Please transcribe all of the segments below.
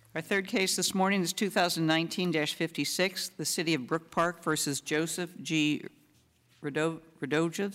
Our third case this morning is 2019-56, the City of Brook Park versus Joseph G. Rodojev.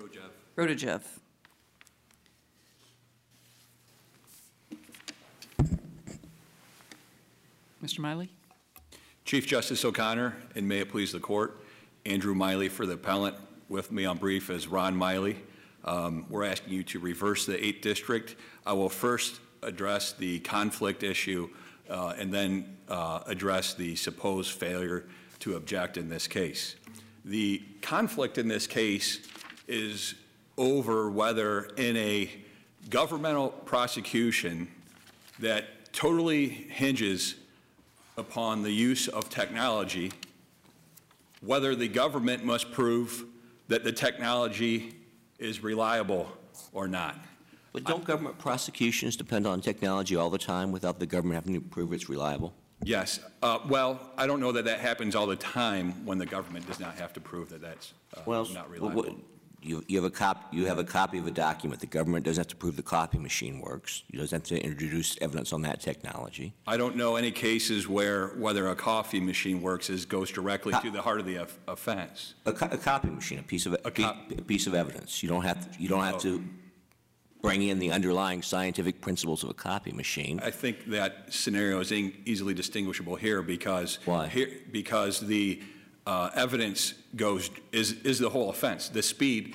Mr. Miley. Chief Justice O'Connor, and may it please the Court, Andrew Miley for the appellant. With me on brief is Ron Miley. We're asking you to reverse the 8th District. I will first address the conflict issue and then address the supposed failure to object in this case. The conflict in this case is over whether in a governmental prosecution that totally hinges upon the use of technology, whether the government must prove that the technology is reliable or not. But don't government prosecutions depend on technology all the time without the government having to prove it's reliable? Yes. Well, I don't know that that happens all the time when the government does not have to prove that that's not reliable. You have a copy of a document. The government doesn't have to prove the copy machine works. It doesn't have to introduce evidence on that technology. I don't know any cases where whether a coffee machine works goes directly to the heart of the offense. A copy machine, a piece of evidence. You don't have to bring in the underlying scientific principles of a copy machine. I think that scenario is easily distinguishable here because because the evidence is the whole offense. The speed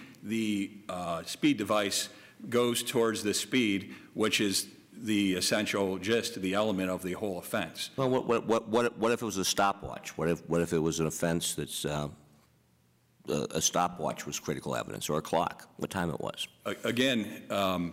device goes towards the speed, which is the essential gist, the element of the whole offense. Well, what if it was a stopwatch? What if it was an offense that's a stopwatch was critical evidence, or a clock, what time it was? Again,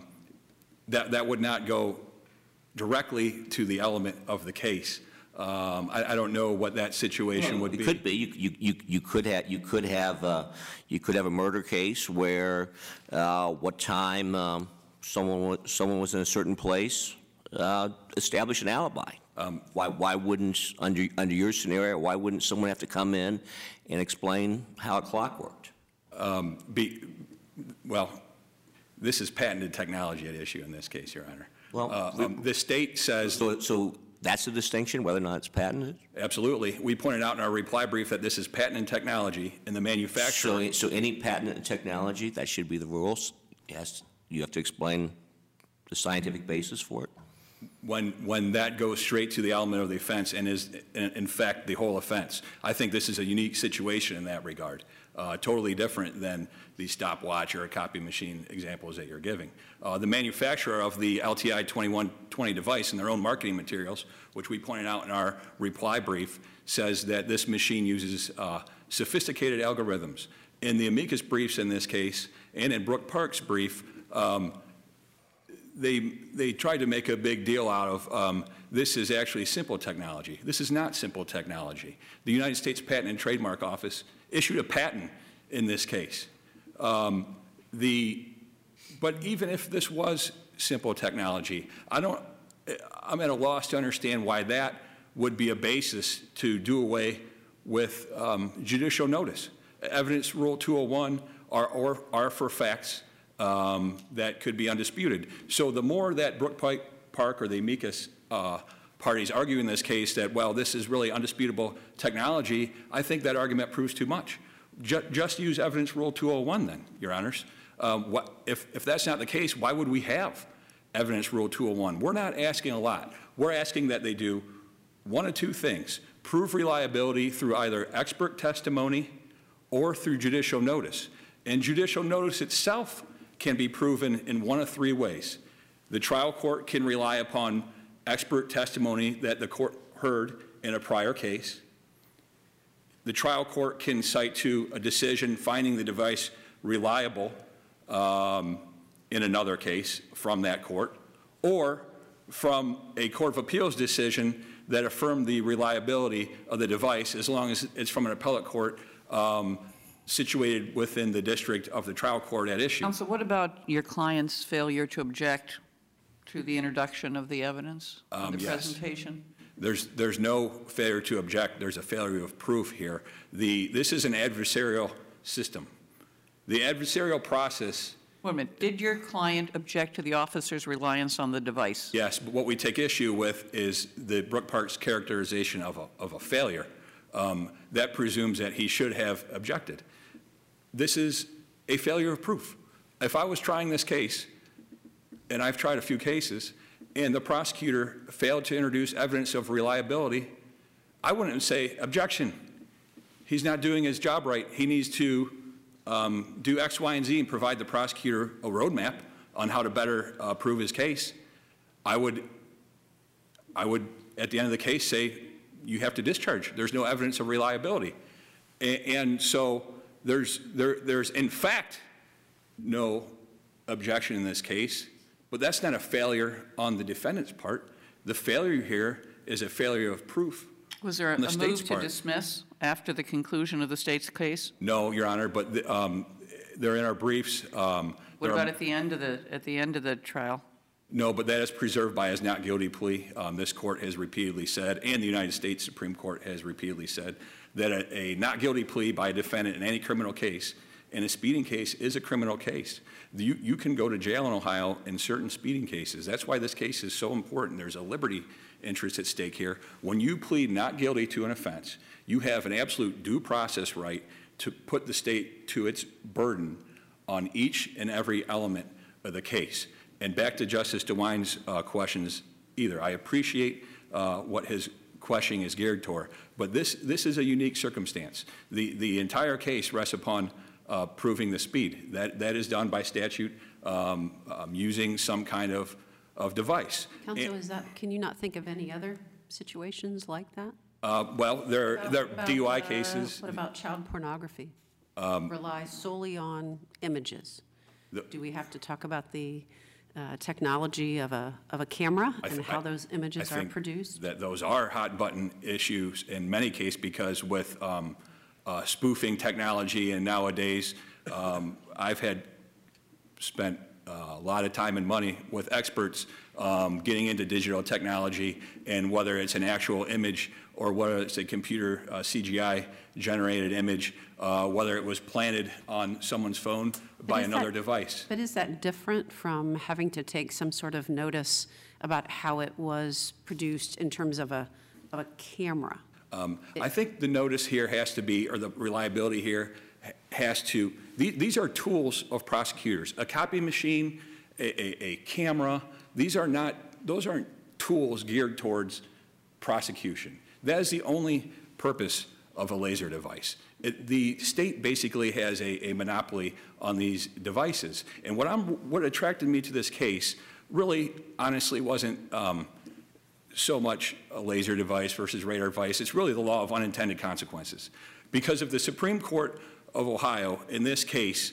that would not go directly to the element of the case. I don't know what that situation would be. It could be. You could have a murder case where what time someone was in a certain place, establish an alibi. Why wouldn't, under your scenario, why wouldn't someone have to come in and explain how a clock worked? Well, this is patented technology at issue in this case, Your Honor. Well, the state says. So that's the distinction, whether or not it's patented? Absolutely. We pointed out in our reply brief that this is patented technology, and the manufacturer. So any patented technology, that should be the rules? Yes. You have to explain the scientific basis for it? When that goes straight to the element of the offense and is, in fact, the whole offense. I think this is a unique situation in that regard, totally different than the stopwatch or a copy machine examples that you're giving. The manufacturer of the LTI 2120 device in their own marketing materials, which we pointed out in our reply brief, says that this machine uses sophisticated algorithms. In the amicus briefs in this case, and in Brook Park's brief, they tried to make a big deal out of this is actually simple technology. This is not simple technology. The United States Patent and Trademark Office issued a patent in this case. But even if this was simple technology, I'm at a loss to understand why that would be a basis to do away with judicial notice. Evidence Rule 201 are for facts that could be undisputed. So the more that Brook Park or the amicus parties argue in this case that, well, this is really undisputable technology, I think that argument proves too much. Just use Evidence Rule 201 then, Your Honors. If that's not the case, why would we have Evidence Rule 201? We're not asking a lot. We're asking that they do one of two things: prove reliability through either expert testimony or through judicial notice. And judicial notice itself can be proven in one of three ways. The trial court can rely upon expert testimony that the court heard in a prior case. The trial court can cite to a decision finding the device reliable in another case from that court, or from a Court of Appeals decision that affirmed the reliability of the device, as long as it's from an appellate court situated within the district of the trial court at issue. Counsel, what about your client's failure to object to the introduction of the evidence, the presentation? There's no failure to object. There's a failure of proof here. This is an adversarial system. The adversarial process Wait a minute. Did your client object to the officer's reliance on the device? Yes, but what we take issue with is the Brook Park's characterization of a failure. That presumes that he should have objected. This is a failure of proof. If I was trying this case, and I've tried a few cases, and the prosecutor failed to introduce evidence of reliability, I wouldn't say, objection. He's not doing his job right. He needs to do X, Y, and Z and provide the prosecutor a roadmap on how to better prove his case. I would, at the end of the case, say you have to discharge. There's no evidence of reliability. And so there's in fact no objection in this case, but that's not a failure on the defendant's part. The failure here is a failure of proof. Was there a move to dismiss after the conclusion of the state's case? No, Your Honor, but they're in our briefs. What about at the end of the trial? No, but that is preserved by his not guilty plea. This court has repeatedly said, and the United States Supreme Court has repeatedly said, that a not guilty plea by a defendant in any criminal case, in a speeding case, is a criminal case. You can go to jail in Ohio in certain speeding cases. That's why this case is so important. There's a liberty interest at stake here. When you plead not guilty to an offense, you have an absolute due process right to put the state to its burden on each and every element of the case. And back to Justice DeWine's questions, either. I appreciate what his questioning is geared toward, but this is a unique circumstance. The entire case rests upon proving the speed. That is done by statute using some kind of device. Counsel, can you not think of any other situations like that? Well, there are DUI cases. What about child pornography? Relies solely on images. Do we have to talk about the technology of a camera and how those images are produced? That those are hot button issues in many cases, because with spoofing technology and nowadays, I've spent a lot of time and money with experts getting into digital technology, and whether it's an actual image or whether it's a computer CGI generated image, whether it was planted on someone's phone by another device. But is that different from having to take some sort of notice about how it was produced in terms of a camera? I think the notice here has to be, or the reliability here has to, these are tools of prosecutors. A copy machine, a camera, those aren't tools geared towards prosecution. That is the only purpose of a laser device. The state basically has a monopoly on these devices. And what attracted me to this case really honestly wasn't so much a laser device versus radar device. It's really the law of unintended consequences. Because if the Supreme Court of Ohio, in this case,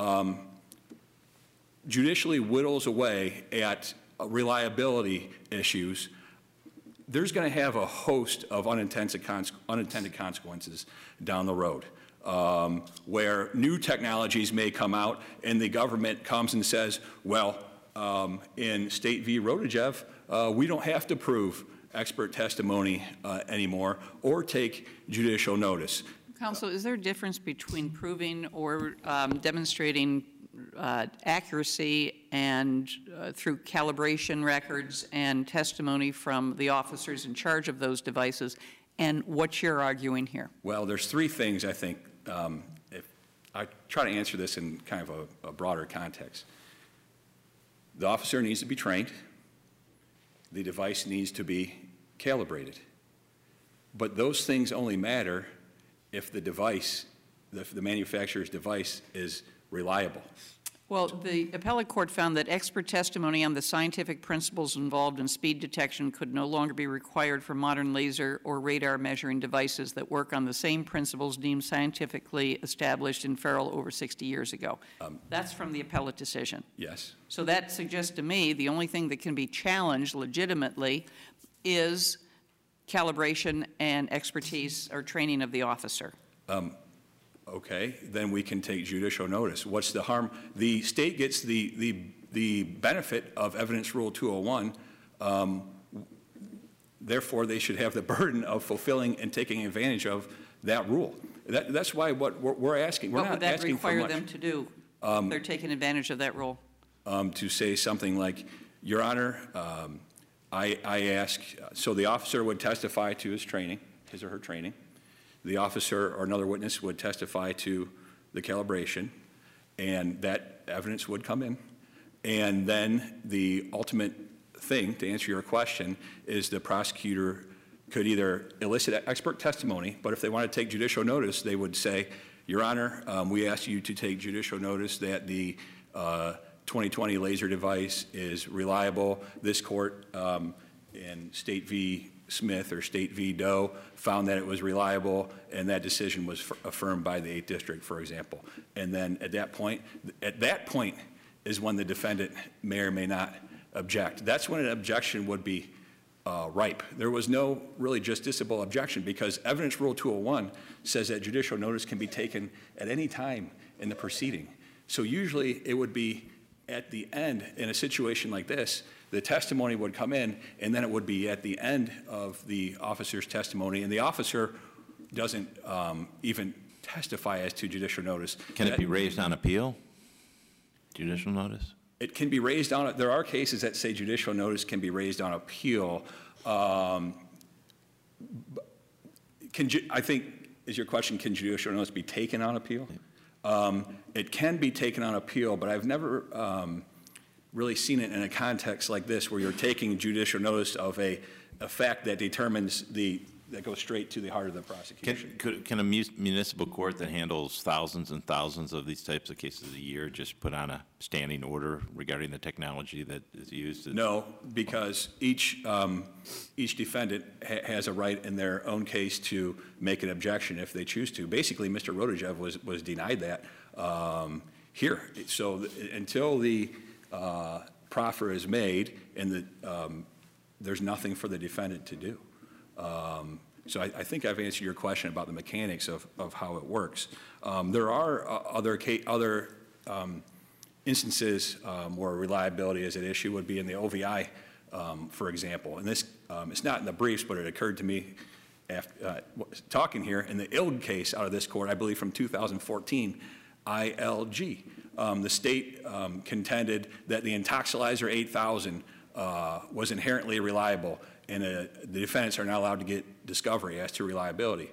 judicially whittles away at reliability issues, there's going to have a host of unintended consequences down the road, where new technologies may come out and the government comes and says, well, in State v. Rotajev, we don't have to prove expert testimony anymore or take judicial notice. Counsel, is there a difference between proving or demonstrating accuracy and through calibration records and testimony from the officers in charge of those devices and what you're arguing here? Well, there's three things, I think, if I try to answer this in kind of a broader context. The officer needs to be trained. The device needs to be calibrated. But those things only matter if the device, the manufacturer's device, is reliable. Well, the appellate court found that expert testimony on the scientific principles involved in speed detection could no longer be required for modern laser or radar measuring devices that work on the same principles deemed scientifically established in Farrell over 60 years ago. That's from the appellate decision. Yes. So that suggests to me the only thing that can be challenged legitimately is calibration and expertise or training of the officer. Okay, then we can take judicial notice. What's the harm? The state gets the benefit of Evidence Rule 201. Therefore, they should have the burden of fulfilling and taking advantage of that rule. That's why what we're asking. We're what not asking for much. What would that require them to do? They're taking advantage of that rule. To say something like, Your Honor, I ask, so the officer would testify to his training, his or her training. The officer or another witness would testify to the calibration, and that evidence would come in. And then the ultimate thing, to answer your question, is the prosecutor could either elicit expert testimony, but if they want to take judicial notice, they would say, Your Honor, we ask you to take judicial notice that the 2020 laser device is reliable. This court in State v. Smith or State v. Doe found that it was reliable, and that decision was affirmed by the 8th District, for example. And then at that point is when the defendant may or may not object. That's when an objection would be ripe. There was no really justiciable objection because Evidence Rule 201 says that judicial notice can be taken at any time in the proceeding. So usually it would be at the end in a situation like this, the testimony would come in, and then it would be at the end of the officer's testimony, and the officer doesn't even testify as to judicial notice. Can it be raised on appeal, judicial notice? It can be raised on, there are cases that say judicial notice can be raised on appeal. I think, is your question, can judicial notice be taken on appeal? It can be taken on appeal, but I've never really seen it in a context like this where you're taking judicial notice of a fact that determines that goes straight to the heart of the prosecution. Can a municipal court that handles thousands and thousands of these types of cases a year just put on a standing order regarding the technology that is used? No, because each defendant has a right in their own case to make an objection if they choose to. Basically, Mr. Rotajev was denied that here. So until the proffer is made and there's nothing for the defendant to do. So I think I've answered your question about the mechanics of how it works. There are other instances where reliability is at issue would be in the OVI, for example. And this, it's not in the briefs, but it occurred to me after talking here in the ILG case out of this court, I believe from 2014, ILG. The state contended that the Intoxilizer 8000 was inherently reliable, and the defendants are not allowed to get discovery as to reliability.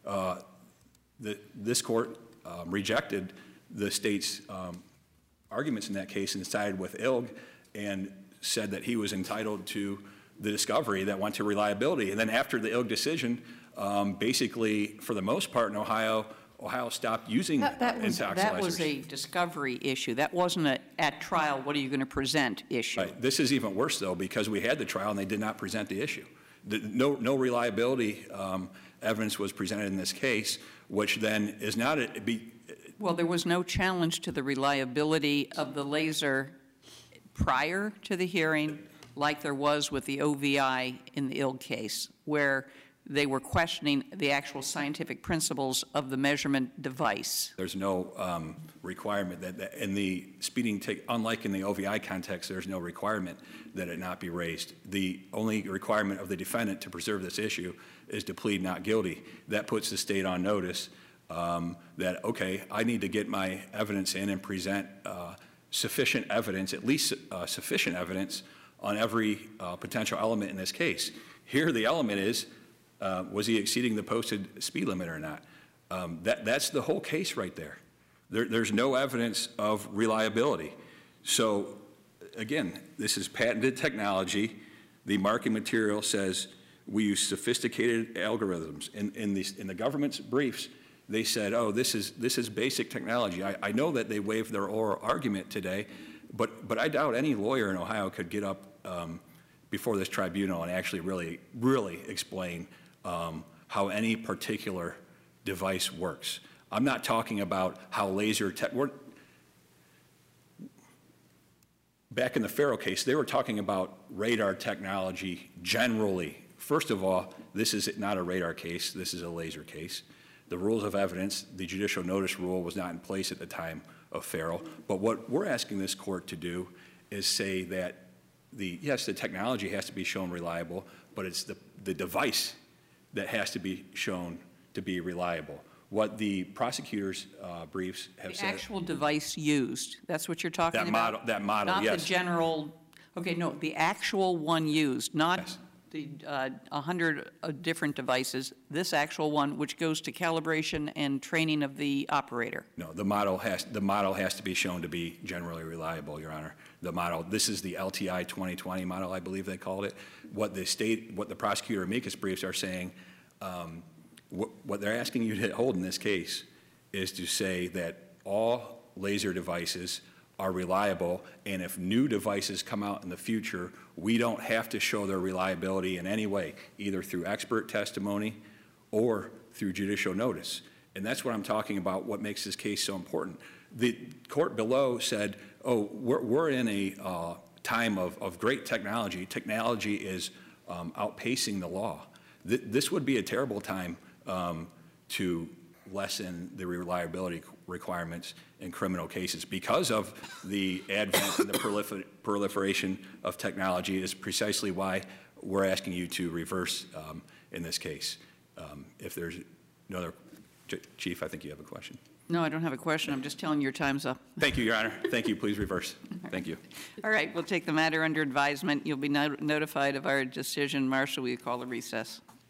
This court rejected the state's arguments in that case and sided with ILG and said that he was entitled to the discovery that went to reliability. And then after the ILG decision, basically, for the most part in Ohio stopped using intoxilizers. That was a discovery issue. That wasn't at trial, what are you going to present issue. Right. This is even worse, though, because we had the trial and they did not present the issue. No reliability evidence was presented in this case, which then is not well, there was no challenge to the reliability of the laser prior to the hearing, like there was with the OVI in the ILG case, where they were questioning the actual scientific principles of the measurement device. There's no requirement that in the speeding ticket, unlike in the OVI context, there's no requirement that it not be raised. The only requirement of the defendant to preserve this issue is to plead not guilty. That puts the state on notice that, okay, I need to get my evidence in and present sufficient evidence, at least sufficient evidence on every potential element in this case. Here the element is, was he exceeding the posted speed limit or not? That's the whole case right there. There's no evidence of reliability. So again, this is patented technology. The marking material says we use sophisticated algorithms. In the government's briefs, they said, oh, this is basic technology. I know that they waived their oral argument today, but I doubt any lawyer in Ohio could get up before this tribunal and actually really explain how any particular device works. I'm not talking about how laser back in the Farrell case, they were talking about radar technology generally. First of all, this is not a radar case, this is a laser case. The rules of evidence, the judicial notice rule was not in place at the time of Farrell. But what we're asking this court to do is say that yes, the technology has to be shown reliable, but it's the device that has to be shown to be reliable. What the prosecutor's briefs have The said. actual device used, that's what you're talking That about? model, Not yes. the general, okay, no, the actual one used, not Yes. the 100 different devices, this actual one, which goes to calibration and training of the operator. No, the model has to be shown to be generally reliable, Your Honor. The model, this is the LTI 2020 model, I believe they called it. What the prosecutor amicus briefs are saying, what they're asking you to hold in this case is to say that all laser devices are reliable, and if new devices come out in the future, we don't have to show their reliability in any way, either through expert testimony or through judicial notice. And that's what I'm talking about, what makes this case so important. The court below said, oh, we're in a time of great technology. Technology is outpacing the law. This would be a terrible time to lessen the reliability requirements in criminal cases because of the advent and the proliferation of technology is precisely why we're asking you to reverse in this case. If there's no other, Chief, I think you have a question. No, I don't have a question. I'm just telling you your time's up. Thank you, Your Honor. Thank you. Please reverse. Thank you. All right, we'll take the matter under advisement. You'll be notified of our decision. Marshal, will you call a recess?